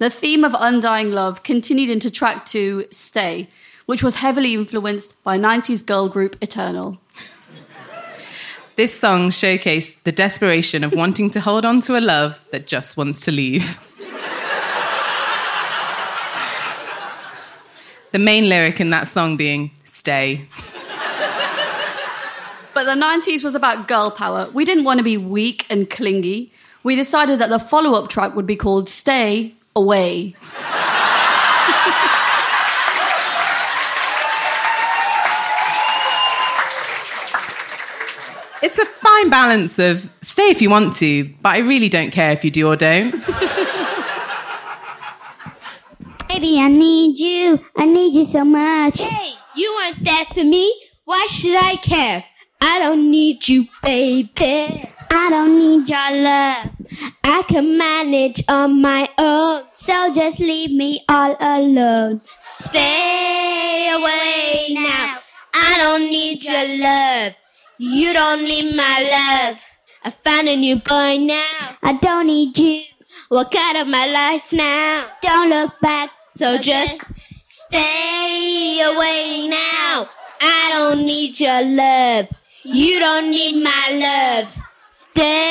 the theme of undying love continued into track 2, Stay, which was heavily influenced by 90s girl group Eternal. This song showcased the desperation of wanting to hold on to a love that just wants to leave. The main lyric in that song being, stay. But the 90s was about girl power. We didn't want to be weak and clingy. We decided that the follow-up track would be called Stay Away. It's a fine balance of stay if you want to, but I really don't care if you do or don't. Baby, I need you so much. Hey, you weren't there for me. Why should I care? I don't need you, baby. I don't need your love. I can manage on my own. So just leave me all alone. Stay away now. I don't need your love. You don't need my love. I found a new boy now. I don't need you. Walk out of my life now. Don't look back. So just stay away now. I don't need your love. You don't need my love. Stay